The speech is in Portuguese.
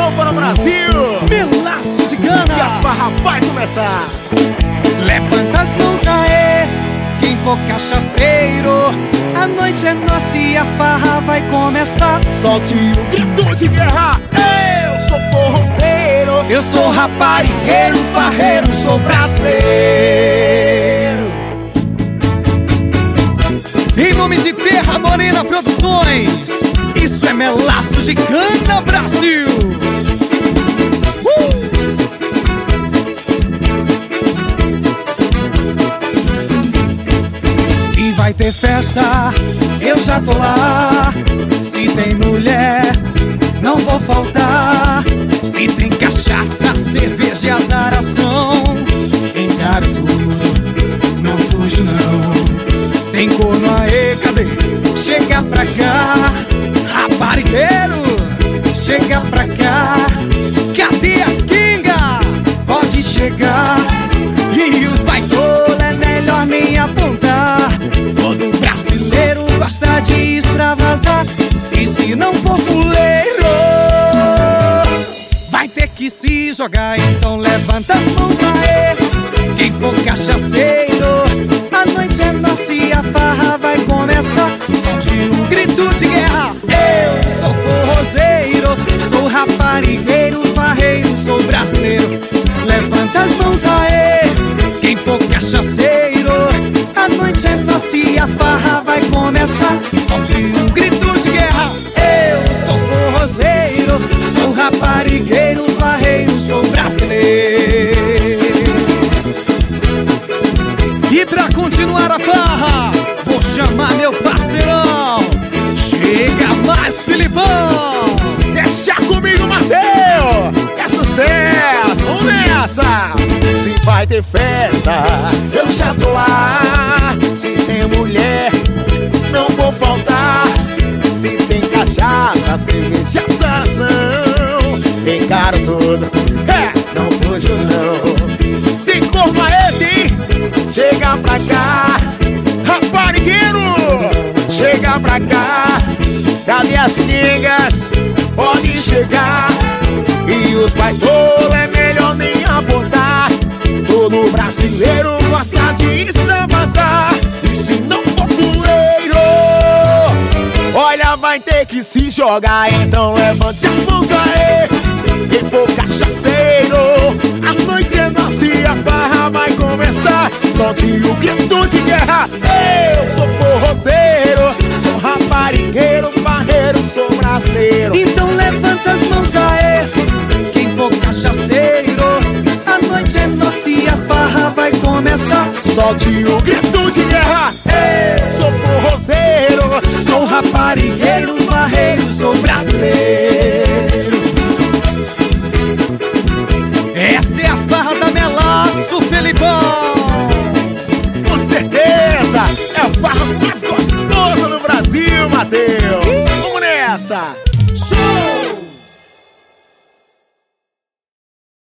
Atenção para o Brasil! Melaço de Gana! E a farra vai começar! Levanta as mãos aê, quem for cachaceiro. A noite é nossa e a farra vai começar. Solte o grito de guerra! Eu sou forrozeiro, eu sou raparigueiro, farreiro, sou brasileiro. Em nome de Terra Morena Produções, isso é Melaço de Gana, Brasil! Se vai ter festa, eu já tô lá. Se tem mulher, não vou faltar. Se tem cachaça, cerveja e azaração, encaro tudo, não fujo não. Tem corno aê, cadê? Chega pra cá, raparigueiro, chega pra cá. Cadê as quinga? Pode chegar. E os baitola é melhor nem apontar. Todo brasileiro gosta de extravasar. E se não for fuleiro, vai ter que se jogar. Então levanta as mãos aê, quem for cachaceiro. A noite é nossa e a farra vai começar. Solte o grito de guerra. Eu sou forrozeiro, sou raparigueiro, farreiro, sou brasileiro. Levanta as mãos aê, quem for cachaceiro. A noite é nossa e a farra vai começar. Solte o grito de guerra. Eu sou forrozeiro, sou raparigueiro, farreiro, sou brasileiro. E pra continuar a farra, vou chamar meu parceirão. Chega mais, Filipão! Deixa comigo, Mateus! É sucesso! Vamos nessa! Se vai ter festa, eu já tô lá. Se tem mulher, não vou faltar. Se tem cachaça, cerveja, azaração, encaro tudo, não fujo não. Tem corpo aê, chega pra cá, raparigueiro, chega pra cá. Cadê as quingas? Pode chegar. E os baitola é melhor nem apontar. Todo brasileiro gosta de extravasar. E se não for fuleiro, olha, vai ter que se jogar. Então levante as mãos aê, quem for cachaceiro. A noite é nossa e a farra vai começar. Solte o grito de guerra. Eu sou forrozeiro, sou raparigueiro, farreiro, sou brasileiro. Então levanta as mãos aê, quem for cachaceiro. A noite é nossa e a farra vai começar. Solte o grito de guerra. Eu sou forrozeiro, sou raparigueiro,